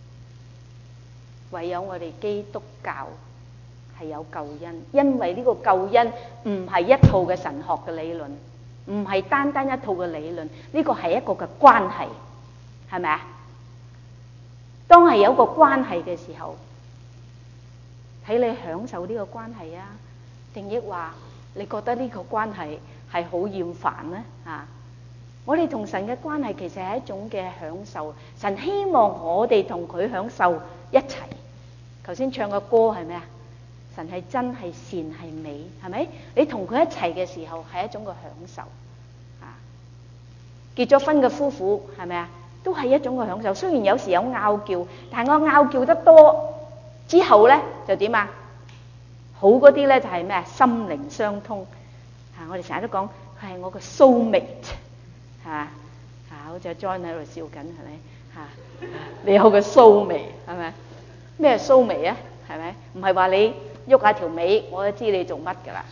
唯有我哋基督教係有救恩，因為呢個救恩唔係一套嘅神學嘅理論，唔係單單一套嘅理論，呢個係一個嘅關係，係咪啊？當係有一個關係嘅時候，睇你享受呢個關係啊，定抑話你覺得呢個關係係好厭煩咧？我哋同神嘅關係其實係一種嘅享受，神希望我哋同佢享受一齊。頭先唱嘅歌係咩啊？神係真係善係美，係咪？你同佢一齊嘅時候係一種嘅享受。結咗婚嘅夫婦係咪啊？都係一種嘅享受。雖然有時有拗撬，但係我拗撬得多之後咧就點啊？好嗰啲咧就係咩啊？心靈相通。我哋成日都講佢係我嘅 soulmate。好似 John 喺度笑緊，係咪？你有個蘇眉，係咪？咩蘇眉啊？係咪？唔係話你喐下條尾，我就知你做乜㗎啦。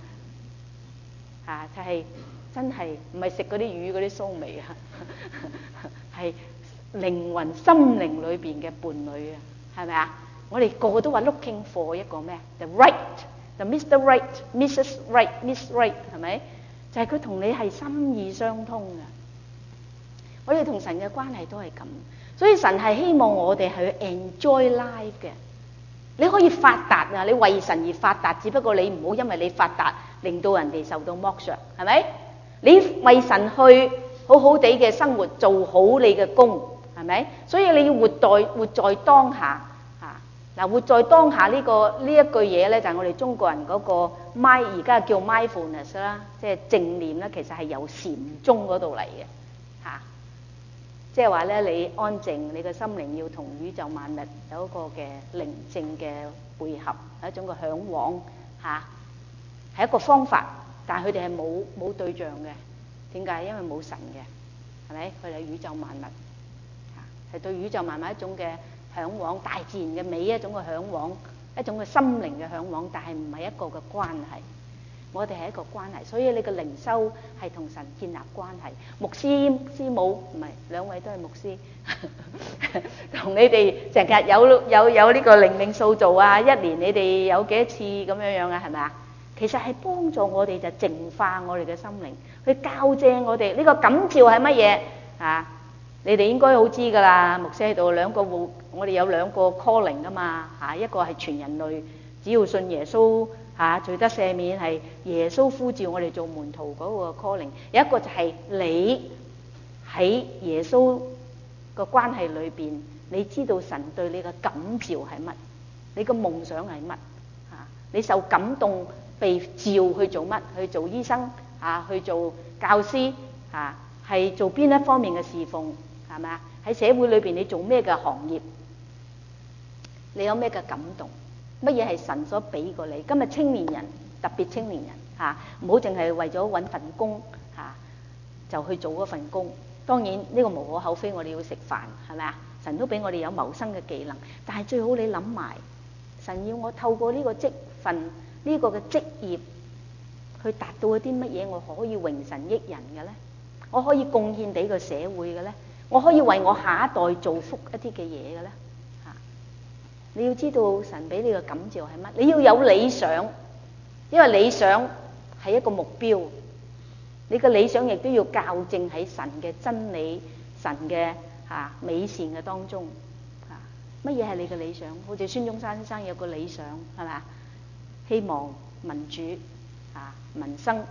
就係真係唔係食嗰啲魚嗰啲蘇眉啊，係靈魂心靈裏邊嘅伴侶啊，係咪啊？我哋個個都話 looking for 一個咩 ？The right，the Mr. Right，Mrs. Right，Miss Right， 係咪？就係佢同你係心意相通嘅。我哋同神嘅關係都係咁，所以神係希望我哋去 enjoy life 嘅。你可以發達啊，你為神而發達，只不過你唔好因為你發達令到人哋受到剝削，係咪？你為神去好好地嘅生活，做好你嘅工，係咪？所以你要活在當下。活在當下呢一句嘢咧，就係我哋中國人嗰個而家叫 mindfulness 啦，即係正念啦，其實係由禪宗嗰度嚟嘅。即係話咧，你安靜，你嘅心靈要同宇宙萬物有一個嘅寧靜嘅配合，係一種嘅向往係一個方法，但係佢哋係冇對象嘅。點解？因為冇神嘅，係咪？佢哋係宇宙萬物，係對宇宙萬物一種嘅向往，大自然嘅美一種嘅向往，一種嘅心靈嘅向往，但係唔係一個嘅關係。我哋係一個關係，所以你嘅靈修係同神建立關係。牧師師母唔係兩位都係牧師，同你哋成日有呢個靈數做啊，一年你哋有幾多次咁樣樣啊？係咪啊？其實係幫助我哋就淨化我哋嘅心靈，去校正我哋呢個感召係乜嘢啊？你哋應該好知㗎啦，牧師喺度我哋有兩個 calling 㗎嘛一個係全人類，只要信耶穌罪得赦免，係耶穌呼召我哋做門徒嗰個 calling。有一個就係你喺耶穌個關係裏邊，你知道神對你嘅感召係乜，你嘅夢想係乜你受感動被召去做乜？去做醫生去做教師係做邊一方面嘅侍奉，係咪啊？喺社會裏邊你做咩嘅行業？你有咩嘅感動？乜嘢係神所俾過你？今日青年人，特別青年人唔好淨係為咗揾份工就去做嗰份工。當然呢個無可厚非，我哋要食飯，係咪啊？神都俾我哋有謀生嘅技能，但係最好你諗埋，神要我透過呢個職份、呢個嘅職業去達到一啲乜嘢，我可以榮神益人嘅咧？我可以貢獻俾個社會嘅咧？我可以為我下一代造福一啲嘅嘢嘅咧？你要知道神俾你嘅感召係乜？你要有理想，因為理想係一個目標。你嘅理想亦都要校正喺神嘅真理、神嘅美善嘅當中。乜嘢係你嘅理想？好似孫中山先生有個理想，係咪啊？希望民主民生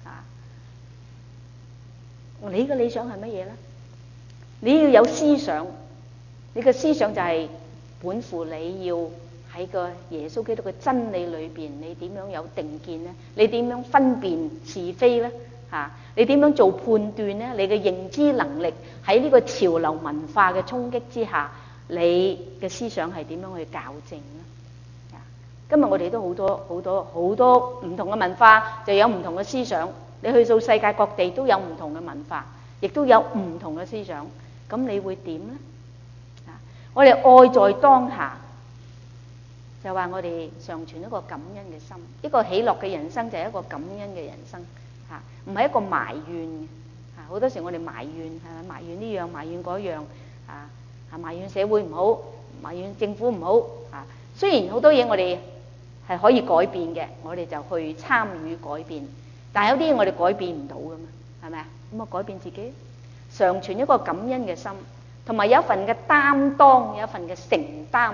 你嘅理想係乜嘢咧？你要有思想，你嘅思想就係本乎你要喺個耶穌基督嘅真理裏邊，你點樣有定見呢？你點樣分辨是非呢？你點樣做判斷呢？你嘅認知能力喺呢個潮流文化嘅衝擊之下，你嘅思想係點樣去校正呢？今日我哋都好多唔同嘅文化，就有唔同嘅思想。你去到世界各地都有唔同嘅文化，亦都有唔同嘅思想。咁你會點呢？我哋愛在當下，就話我哋常存一個感恩嘅心，一個喜樂嘅人生就係一個感恩嘅人生，唔係一個埋怨嘅。好多時我哋埋怨，埋怨呢樣埋怨嗰樣，埋怨社會唔好，埋怨政府唔好。雖然好多嘢我哋係可以改變嘅，我哋就去參與改變。但係有啲嘢我哋改變唔到噶嘛，係咪啊？咁啊改變自己，常存一個感恩嘅心，同埋有一份嘅擔當，有一份嘅承擔。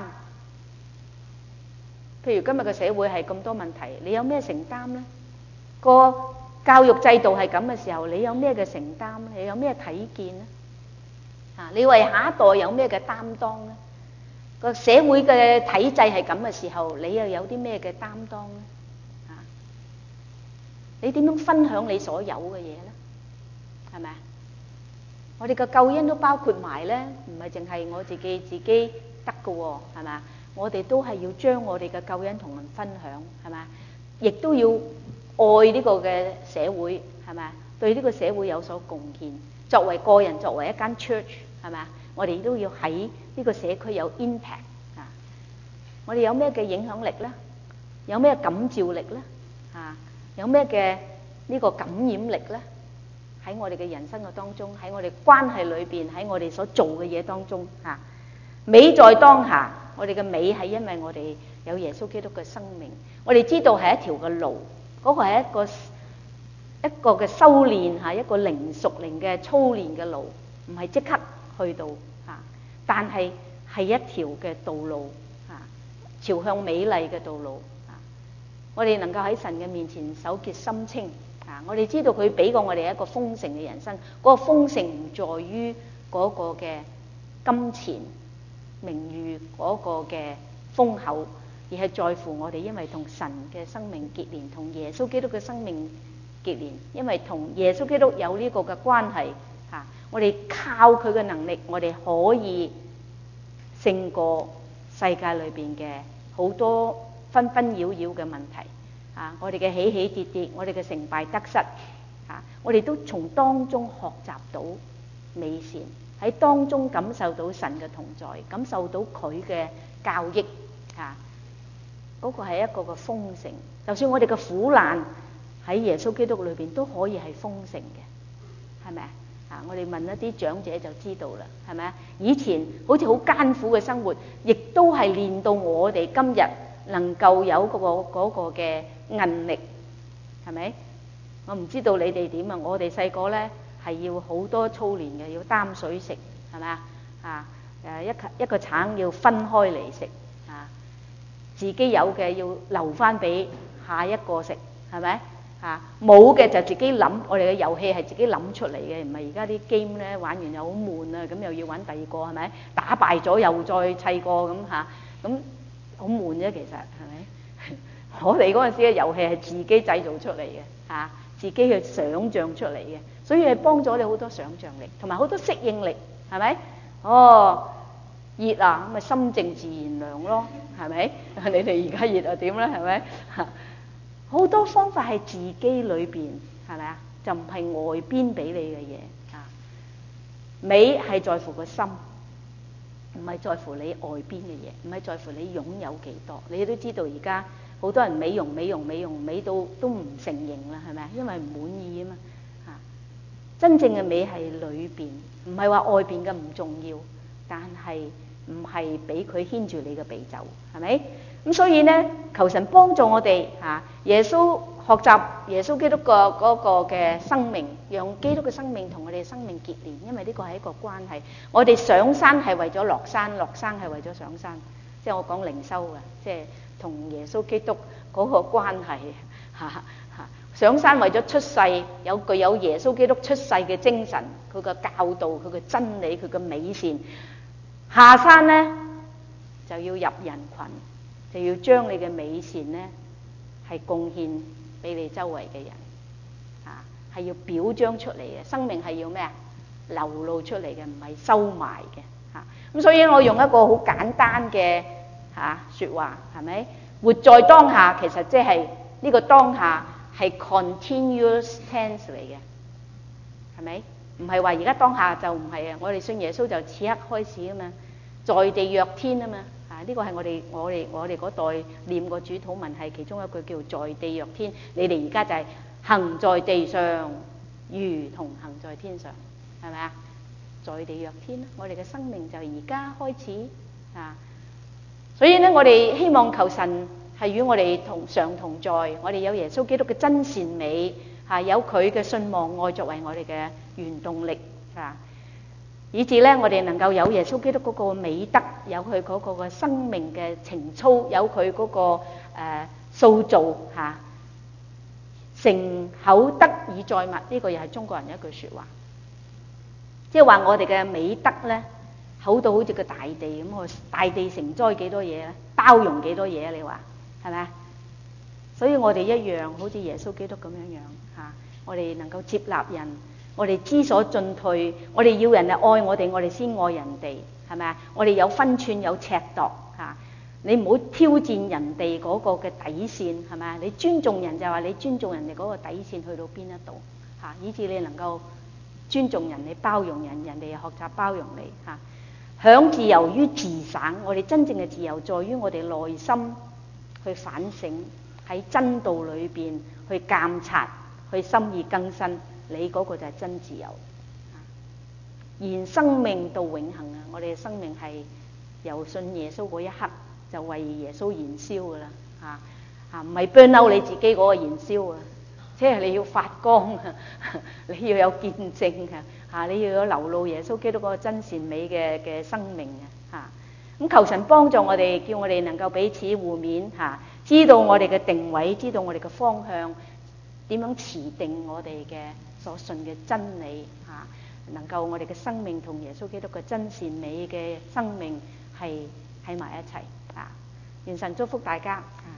譬如今日嘅社會係咁多問題，你有咩承擔呢？個教育制度係咁嘅時候，你有咩嘅承擔呢？你有咩睇見呢？你為下一代有咩嘅擔當呢？個社會嘅體制係咁嘅時候，你又有啲咩嘅擔當呢？你點樣分享你所有嘅嘢呢？係咪啊？我哋嘅救恩都包括埋呢，唔係淨係我自己得嘅喎，係咪啊？我哋都係要將我哋嘅救恩同人分享，係咪啊？亦都要愛呢個嘅社會，係咪啊？對呢個社會有所貢獻。作為個人，作為一間 church， 係咪啊？我哋都要喺呢個社區有 impact 啊！我哋有咩嘅影響力呢？有咩感召力呢？有咩嘅呢個感染力呢？喺我哋嘅人生嘅當中，喺我哋關係裏邊，喺我哋所做嘅嘢當中，美在當下。我哋嘅美係因為我哋有耶穌基督嘅生命，我哋知道係一條嘅路，嗰個係一個嘅修煉，一個靈屬靈嘅操練嘅路，唔係即刻去到，但係係一條嘅道路，朝向美麗嘅道路。我哋能夠喺神嘅面前手潔心清，我哋知道佢俾過我哋一個豐盛嘅人生。嗰個豐盛唔在於嗰個嘅金錢名譽，嗰個嘅豐厚，而係在乎我哋因為同神嘅生命結連，同耶穌基督嘅生命結連，因為同耶穌基督有呢個嘅關係，我哋靠佢嘅能力，我哋可以勝過世界裏邊嘅好多紛紛擾擾嘅問題，我哋嘅起起跌跌，我哋嘅成敗得失，我哋都從當中學習到美善，喺當中感受到神嘅同在，感受到佢嘅教益，嗰個係一個嘅豐盛。就算我哋嘅苦難喺耶穌基督裏邊都可以係豐盛嘅，係咪啊？我哋問一啲長者就知道啦，係咪啊？以前好似好艱苦嘅生活，亦都係練到我哋今日能夠有嗰個嘅韌力，係咪？我唔知道你哋點啊？我哋細個咧係要好多操練嘅，要擔水食，係咪啊？一個橙要分開嚟食，自己有嘅要留翻俾下一個食，係咪？冇嘅就自己諗。我哋嘅遊戲係自己諗出嚟嘅，唔係而家啲 game 咧玩完又好悶啊，咁又要玩第二個，係咪？打敗咗又再砌過咁咁好悶啫，其實係咪？我哋嗰陣時嘅遊戲係自己製造出嚟嘅，自己去想像出嚟嘅，所以係幫咗你好多想像力，同埋好多適應力，係咪？熱啊，咁咪心靜自然涼咯，係咪？你哋而家熱啊點咧？係咪？好多方法係自己裏邊，係咪啊？就唔係外邊俾你嘅嘢。美係在乎個心，唔係在乎你外邊嘅嘢，唔係在乎你擁有幾多。你都知道而家好多人美容美到都唔成形啦，係咪啊？因為唔滿意啊嘛。真正嘅美係裏邊，唔係話外邊嘅唔重要，但係唔係俾佢牽住你嘅鼻走，係咪？咁所以呢，求神幫助我哋耶穌學習耶穌基督嗰個嘅生命，讓基督嘅生命同我哋嘅生命結連，因為呢個係一個關係。我哋上山係為咗落山，落山係為咗上山，即係我講靈修嘅，即係同耶穌基督嗰個關係。上山為咗出世，具有耶穌基督出世嘅精神，佢嘅教導，佢嘅真理，佢嘅美善。下山呢就要入人群， 就要將你嘅美善咧係貢獻俾你周圍嘅人，係要表彰出嚟嘅，生命係要咩啊？流露出嚟嘅，唔係收埋嘅嚇。咁所以我用一個好簡單嘅説話，係咪？活在當下，其實即係呢個當下係 continuous tense 嚟嘅，係咪？唔係話而家當下就唔係啊！我哋信耶穌就此刻開始啊嘛，在地若天啊嘛。呢個係我哋嗰代念過主禱文係其中一句叫在地若天。你哋而家就係行在地上，如同行在天上，係咪啊？在地若天，我哋嘅生命就而家開始啊！所以咧，我哋希望求神係與我哋常同在，我哋有耶穌基督嘅真善美，有佢嘅信望愛作為我哋嘅原動力，以至咧我哋能夠有耶穌基督嗰個美德，有佢嗰個嘅生命嘅情操，有佢嗰個塑造成厚德以載物，呢個又係中國人一句説話，即係話我哋嘅美德咧厚到好似個大地咁，大地承載幾多嘢咧？包容幾多嘢啊？你話係咪啊？所以我哋一樣好似耶穌基督咁樣我哋能夠接納人，我哋知所進退，我哋要人哋愛我哋，我哋先愛人哋，係咪啊？我哋有分寸有尺度你唔好挑戰人哋嗰個嘅底線，係咪啊？你尊重人就係話你尊重人哋嗰個底線去到邊一度以至你能夠尊重人，你包容人，人哋又學習包容你享自由於自省。我哋真正嘅自由在於我哋內心去反省，喺真道裏邊去監察，去心意更新，你嗰個就係真自由。然生命到永恆啊！我哋嘅生命係由信耶穌嗰一刻就為耶穌燃燒噶啦唔係 burn out 你自己嗰個燃燒啊！即係你要發光你要有見證你要有流露耶穌基督嗰個真善美嘅生命咁求神幫助我哋，叫我哋能夠彼此互勉知道我哋嘅定位，知道我哋嘅方向，點樣持定我哋嘅所信嘅真理能夠我哋嘅生命同耶穌基督嘅真善美嘅生命係喺埋一齊願神祝福大家